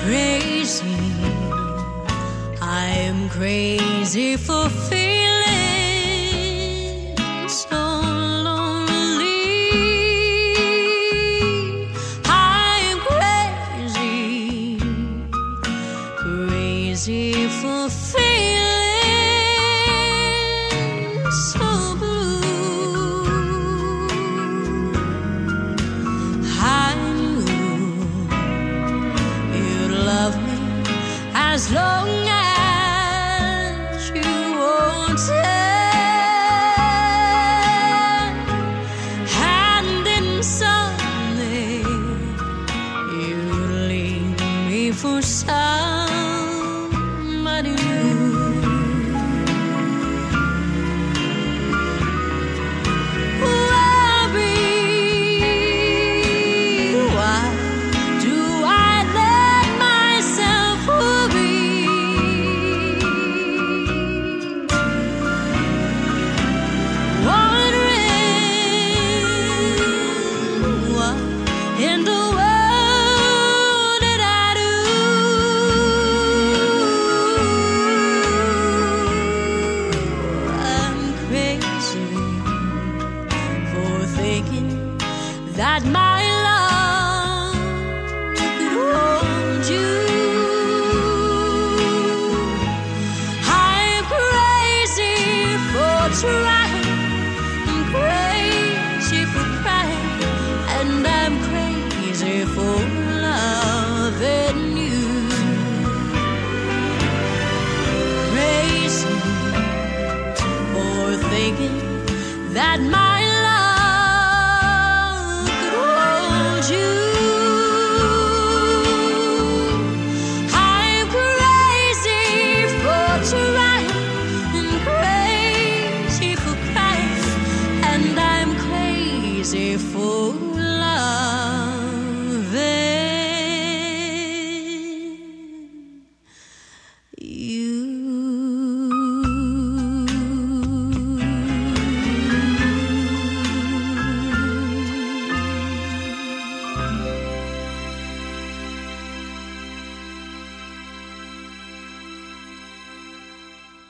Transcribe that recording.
crazy. I'm crazy for feeling so lonely. I'm crazy, crazy for feeling so blue. I knew you'd love me as long as you wanted, and then someday you'd leave me for somebody new. Worry, why do I let myself worry? Wondering what in the world did I do? I'm crazy for thinking that my love could hold you. I'm crazy for trying, I'm crazy for crying, and I'm crazy for loving you. Crazy for thinking that my love could hold you. I'm crazy for trying, and crazy for crying, and I'm crazy for